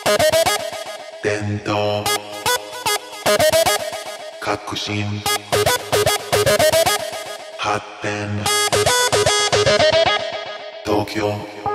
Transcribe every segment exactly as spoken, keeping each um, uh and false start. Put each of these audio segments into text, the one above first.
伝統革新発展東京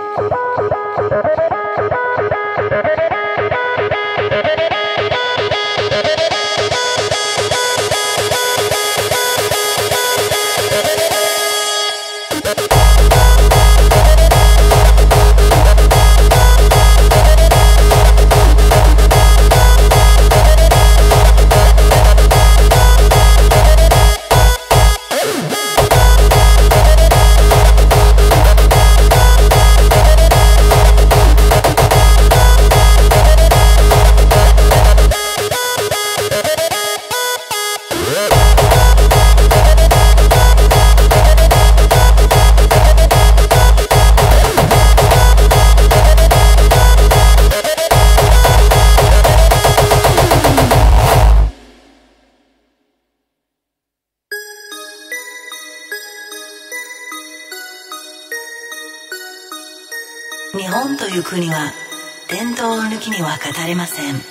日本という国は伝統を抜きには語れません。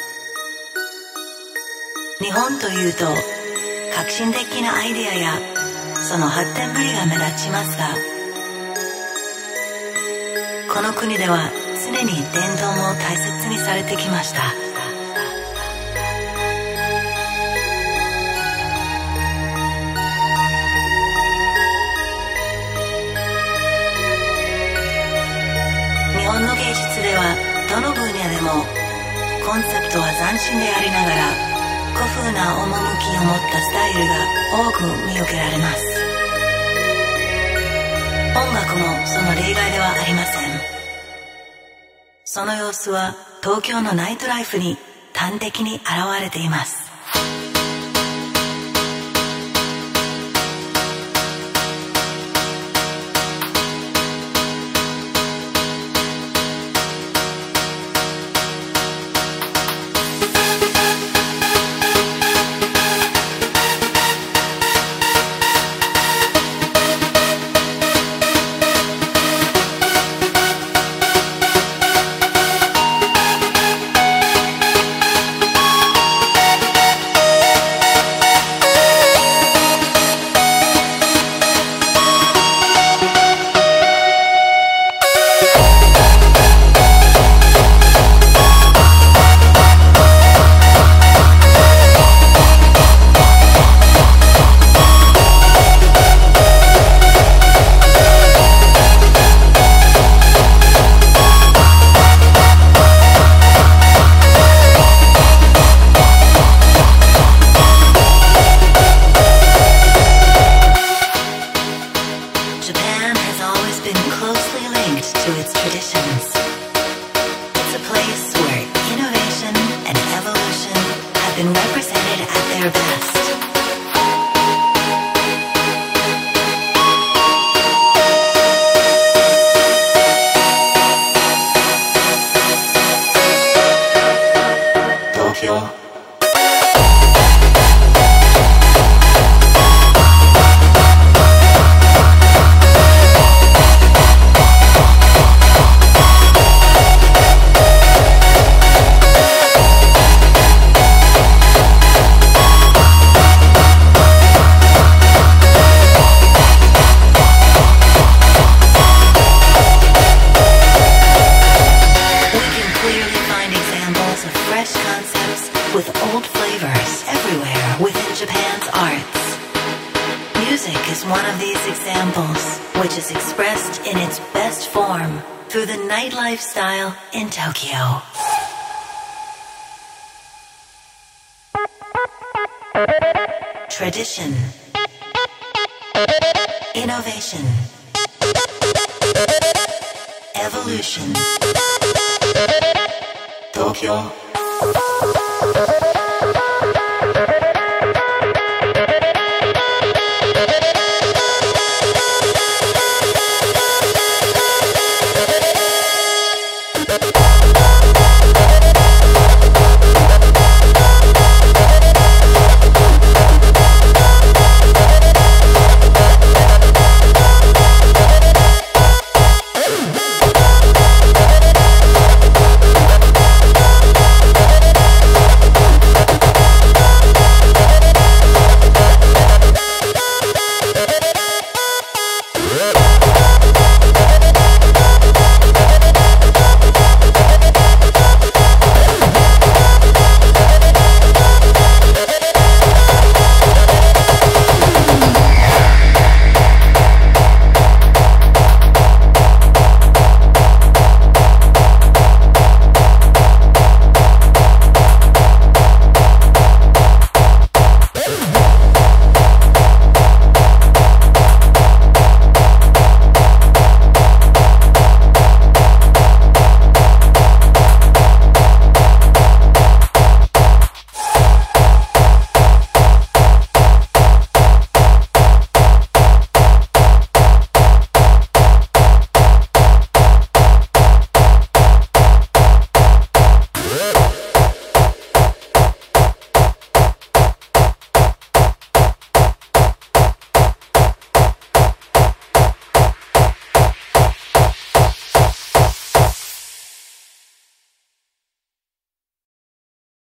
日本というと革新的なアイデアやその発展ぶりが目立ちますが、この国では常に伝統も大切にされてきました。日本の芸術ではどの分野でもコンセプトは斬新でありながら古風な趣を持ったスタイルが多く見受けられます。音楽もその例外ではありません。その様子は東京のナイトライフに端的に現れています。 Lifestyle in Tokyo. Tradition, innovation, evolution. Tokyo.